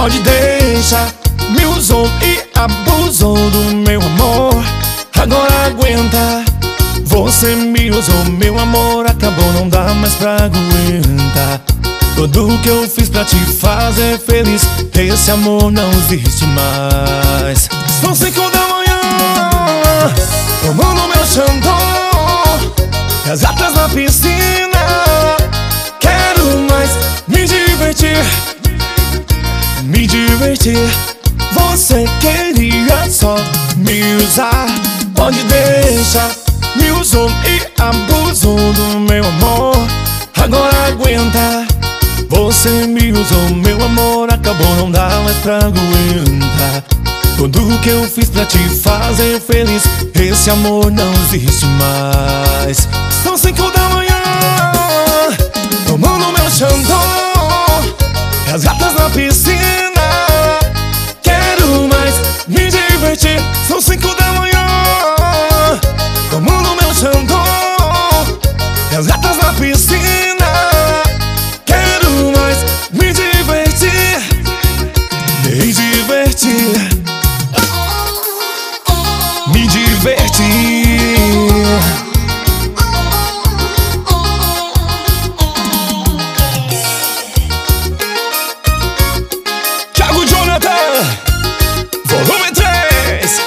pode deixar. Me usou e abusou do meu amor. Agora aguenta. Você me usou, meu amor acabou, não dá mais pra aguentar. Tudo que eu fiz pra te fazer feliz, esse amor não existe mais. São 5 da manhã, tomando meu Xandão, e as gatas na piscina. Quero mais me divertir, me divertir. Você queria só me usar, pode deixar. Me usou e abusou do meu amor. Agora aguenta. Você me usou, meu amor acabou, não dá mais pra aguentar. Tudo que eu fiz pra te fazer feliz, esse amor não existe mais. São 5 da manhã, tomando meu Xandão, e as gatas na piscina. Quero mais me divertir. São 5 da manhã, tomando meu Xandão, e as gatas na piscina. Quero mais me divertir, me divertir, me divertir. Thiago Jonathan, volume 3.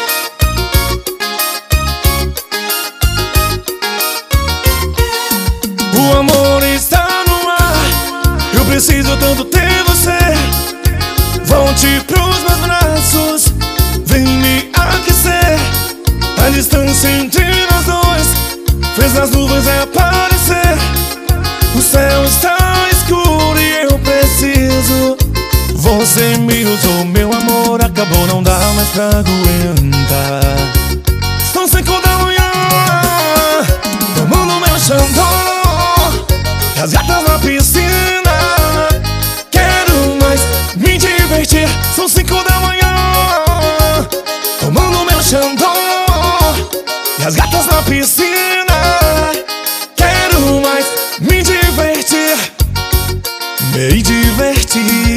O amor está no ar, eu preciso tanto ter você. Volte pros meus braços, vem me aquecer. A distância entre nós dois fez as nuvens aparecer. O céu está escuro e eu preciso. Você me usou, meu amor acabou, não dá mais pra aguentar. São 5 da manhã, tomando meu Xandão, e as gatas na piscina. Quero mais me divertir. São 5 da manhã, tomando meu Xandão, e as gatas na piscina. Quero mais me divertir, me divertir.